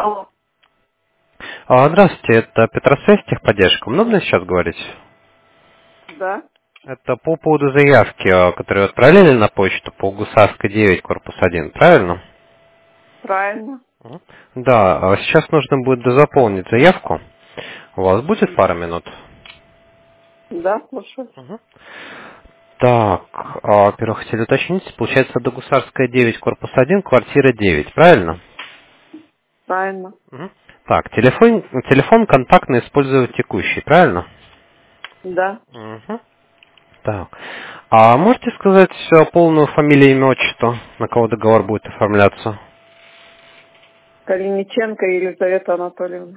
Алло. Здравствуйте, это Петросвязь, техподдержка. Удобно сейчас говорить? Да, Это по поводу заявки, которую отправили на почту по Гусарской 9, корпус 1, правильно? правильно. Мгм. Да, сейчас нужно будет дозаполнить заявку. У вас будет пара минут? Да, слушай. Мгм. Так, во-первых, хотели уточнить, получается, до Гусарская 9, корпус 1, квартира 9, правильно? Правильно. Мгм. Так, телефон контактно использовать текущий, правильно? Да. Мгм. Так. А можете сказать полную фамилию, имя, отчество, на кого договор будет оформляться? Калиниченко Елизавета Анатольевна.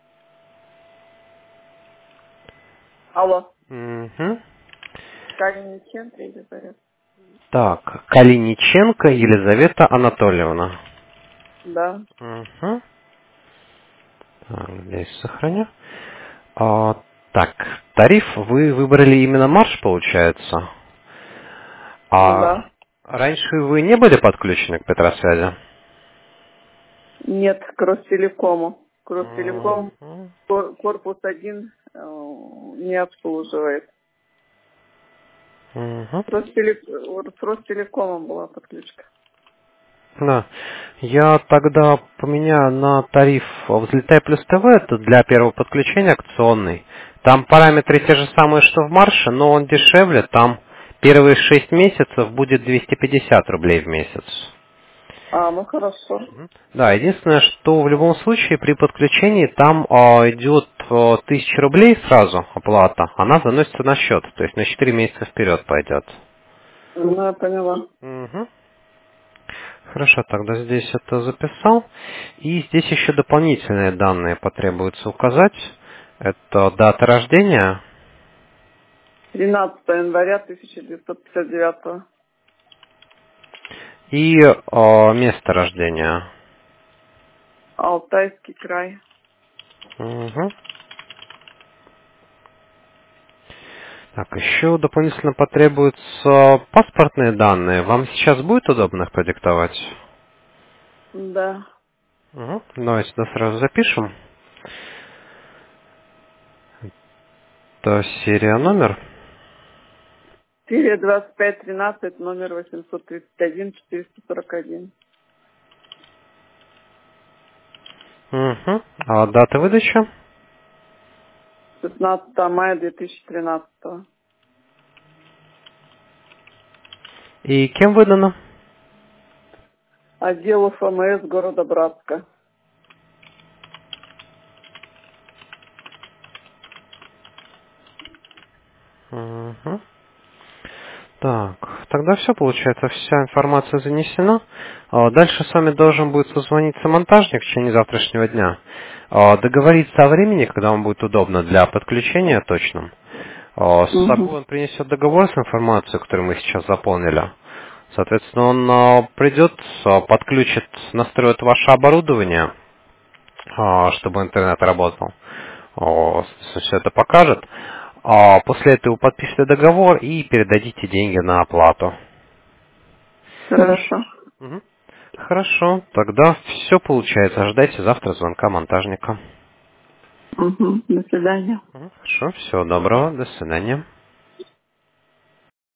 Алло. Мгм. Калиниченко Елизавета. Так, Калиниченко Елизавета Анатольевна. Да. Угу. Так, здесь сохраню. Так, тариф вы выбрали именно марш, получается? А Да. раньше вы не были подключены к Петросвязи? Нет, к Ростелекому. К Ростелеком Мгм. корпус 1 не обслуживает. Мгм. С Ростелекомом была подключка. Да. Я тогда поменяю на тариф «Взлетай плюс ТВ», это для первого подключения акционный. Там параметры те же самые, что в марше, но он дешевле. Там первые 6 месяцев будет 250 рублей в месяц. Ну хорошо. Да, единственное, что в любом случае при подключении там идет 1000 рублей сразу оплата. Она заносится на счет, то есть на 4 месяца вперед пойдет. Ну, я поняла. Мгм. Хорошо, тогда здесь это записал. И здесь еще дополнительные данные потребуется указать. Это дата рождения 13 января 1959. и место рождения. Алтайский край. Мгм. Так, еще дополнительно потребуются паспортные данные. Вам сейчас будет удобно их продиктовать? Да. Угу. Давайте сюда сразу запишем. Это серия номер. Серия 2513, номер 831 441. Угу. А дата выдачи? 16 мая 2013. И кем выдано? Отделу ФМС города Братска. Угу. Так, тогда все получается, вся информация занесена. Дальше с вами должен будет созвониться монтажник в течение завтрашнего дня. Договориться о времени, когда вам будет удобно для подключения точным. С Угу. собой он принесет договор с информацией, которую мы сейчас заполнили. Соответственно, он придет, подключит, настроит ваше оборудование, чтобы интернет работал. Все это покажет. После этого подпишите договор и передадите деньги на оплату. Хорошо. Мгм. Хорошо, тогда все получается. Ожидайте завтра звонка монтажника. Угу. До свидания. Хорошо, всего доброго, до свидания.